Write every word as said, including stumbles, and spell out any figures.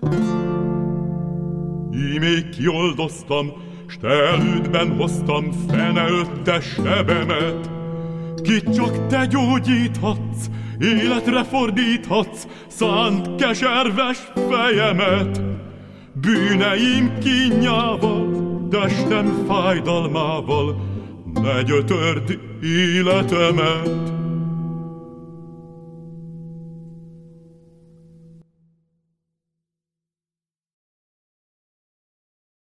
Ímé kioldoztam, s te elődben hoztam fene-ötte sebemet. Ki csak te gyógyíthatsz, életre fordíthatsz szánt keserves fejemet. Bűneim kínjával, testem fájdalmával, ne gyötörd életemet.